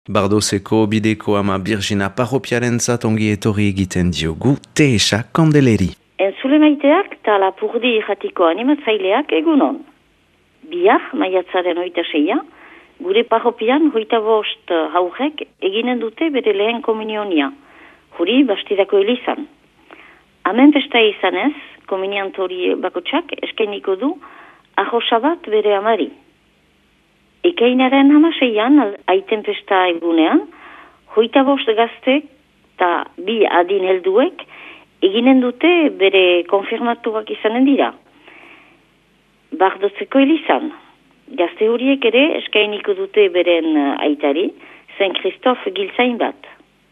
Bardozeko bideko ama Birgina parropiarentzat ongi etorri egiten diogu Teesa Kandeleri. Entzule maiteak eta Lapurdi irratiko animatzaileak egunon. Bihar, maiatzaren 26, gure parropian 25 haurrek eginen dute bere lehen komunionia, juri Bastidako elizan. Hemen festa izanez, komuniantori bakotsak eskainiko du arrosa bat bere amari. Ekainaren 16an, aiten festa egunean, 25 gaztek eta 2 adin helduek eginen dute bere konfirmatuak izanen dira. Bardotzeko elizan. Gazte horiek ere eskainiko dute beren aitari, Saint Christophe giltzain bat.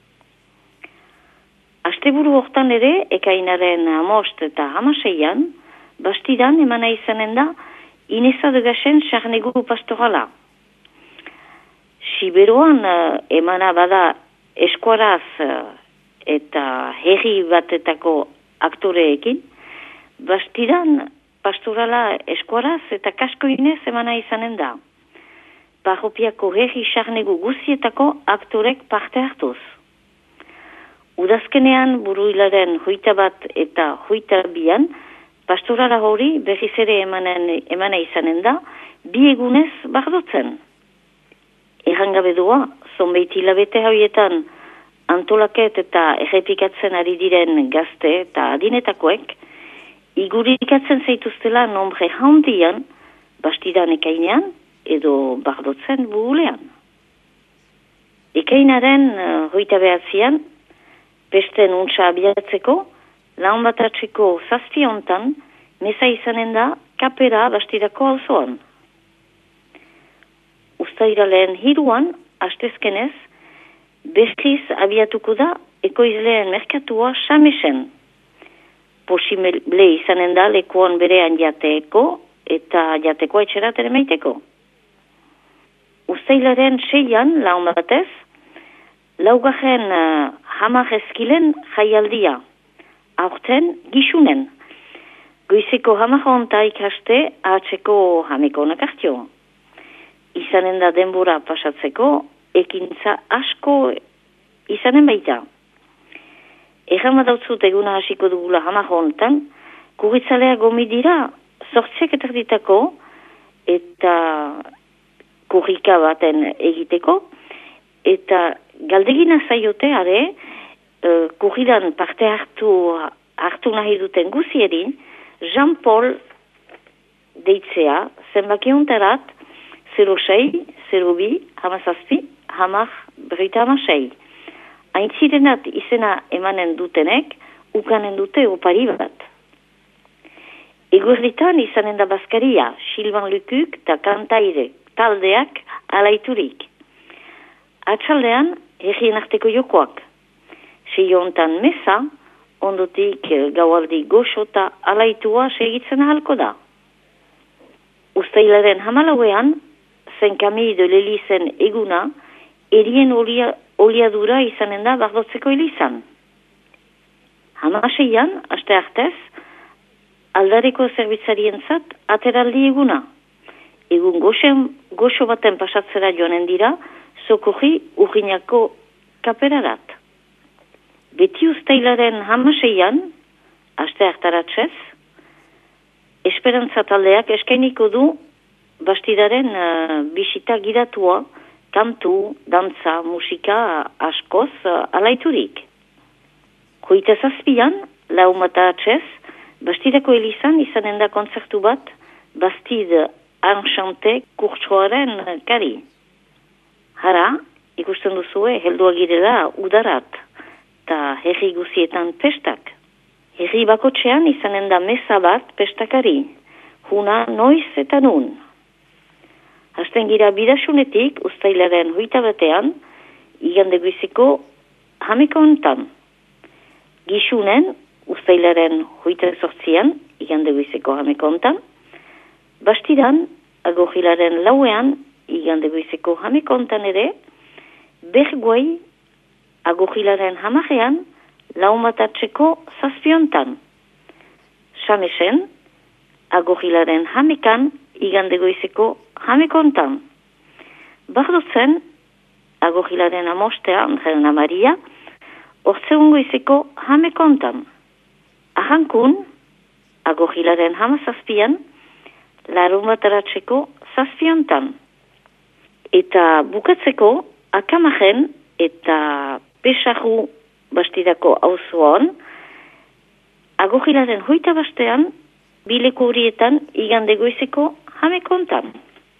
Asteburu hortan ere, ekainaren 15 eta 16an, Bastidan emana izanen da Ineza de Gachen Sarnegu pastorala. Siberoan emana bada eskuaraz eta herri batetako aktoreekin, Bastidan pastorala eskuaraz eta kaskoinez emana izanen da. Parropiako herri sarnegu guzietako aktorek parte hartuz. Udazkenean buruilaren 21 eta 22an, pastorala hori berriz ere emana izanen da, 2 egunez bardotzen. Errangabe doa, zonbait hilabete hauietan antolaket eta errepikatzen ari diren gazte eta adinetakoek, igurikatzen zaituztela nombre handian, Bastidan ekainean edo bardotzen buhulean. Ekainaren 29an, pesten untsa abiatzeko, laun batatzeko 7 hontan, meza izanen da kapera Bastidako auzoan. Uztairalen 3an, astezkenez, berriz abiatuko da ekoizleen merkatua Samesen. Posible izanen da lekuan berean jateeko eta jateko etxerat ere meiteko. Uztailaren 6an, laun batez, laugarren hamar eskilen jaialdia. Aurten gixunen. Goizeko hamar honta ikaste ahatzeko hamekonak hartio. Izanen da denbora pasatzeko, ekintza asko izanen baita. Egan badautzut eguna hasiko dugula hamar hontan, kurritzalea gomidira 8 eterditako eta kurrika baten egiteko, eta galdegina zaiote are, kurridan parte hartu nahi duten guzieri, Jean-Paul deitzea, zenbaki hontarat, 06, 02, 17, 10, Aintzirenat izena emanen dutenek, ukanen dute opari bat. Eguerditan izanen da bazkaria, Silvan Lukuk eta kantaire taldeak alaiturik. Atxaldean, herrien arteko jokoak. Seiontan meza, ondotik gaualdi goxo eta alaitua segitzen ahalko da. Uztailaren 14an, Saint Camille de l'Elizen eguna, erien oliadura izanen da bardotzeko elizan. 16an, aste hartez, aldareko zerbitzarientzat ateraldi eguna. Egun goxo baten pasatzera joanen dira, sokorri urginako kaperarat. Beti uztailaren 16an, aste hartaratzez, Esperantza taldeak eskainiko du Bastidaren bisita gidatua, kantu, dantza, musika askoz alaiturik. 27an, laumatatzez, Bastidako elizan izanen da kontzertu bat Bastide Enchanté kurtsoaren kari. Hara, ikusten duzue, heldua girela udarat, eta herri guzietan pestak. Herri bakotxean izanen da meza bat pestakari, huna noiz eta nun. Hasten gira bidasunetik, uztailaren 21an, igande guiziko hameko hontan. Gixunen, uztailaren 28an, igande guiziko hameko hontan. Bastidan, agorrilaren 4an, igande guiziko hameko hontan ere, berguai, agorrilaren 10an, laumatatzeko 7 hontan. Samesen, agorrilaren 11an, igande goizeko hameko hontan. Bardotzen, agogilaren amostea, Angelina Maria, ortzeungo izeko jame kontan. Ahankun, agogilaren hamazazpian, larunbataratzeko zazpiontan. Eta bukatzeko, akamajen eta pesahu bastidako auzoan, agogilaren hoita bastean, bileko horietan igande goizeko jame kontan.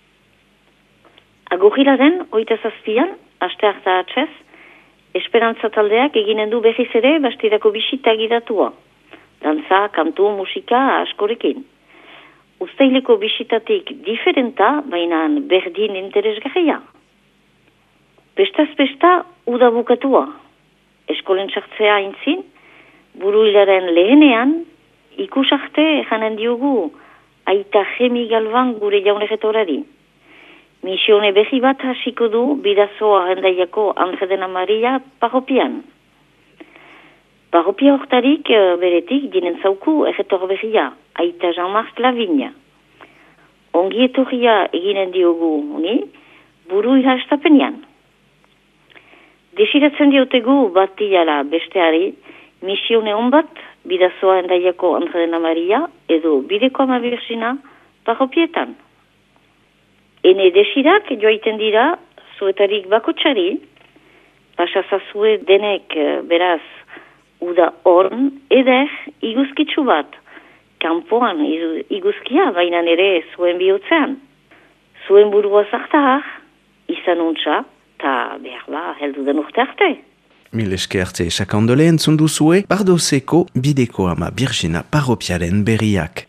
Agogilaren hoita zazpian, aste hartaratzez, Esperantza taldeak eginen du behiz ere bastidako bisita gidatua. Dantza, kantu, musika askorekin. Uztaileko bisitatik diferenta, baina berdin interesgarria. Pestaz pesta, uda bukatua. Eskolen sartzea intzin, buruilaren lehenean, ikusarte janen diogu, aita Jemi Galvan gure jaunegetorari. Misione behi bat hasiko du bidazoa hendaiako Angelina Maria parropian. Parropia hortarik beretik dinen zauku egetor behia, aita Jean-Marc Lavigne. Ongi etorria eginen diogu uni, buru irastapenian. Desiratzen diotegu batiala besteari, misione onbat bidazoa hendaiako Angelina Maria edo bideko ama Birgina parropietan. Ene desirak joaiten dira zuetarik bakotxari, pasazazue denek beraz uda horn eder iguzkitzu bat, kanpoan iguzkia baina ere zuen bihotzean. Zuen burua zartahar, izan untza, eta behar ba, heldu den urte arte. Mil esker sakandole entzun duzue, Bardoseko bideko ama Birgina parropiaren berriak.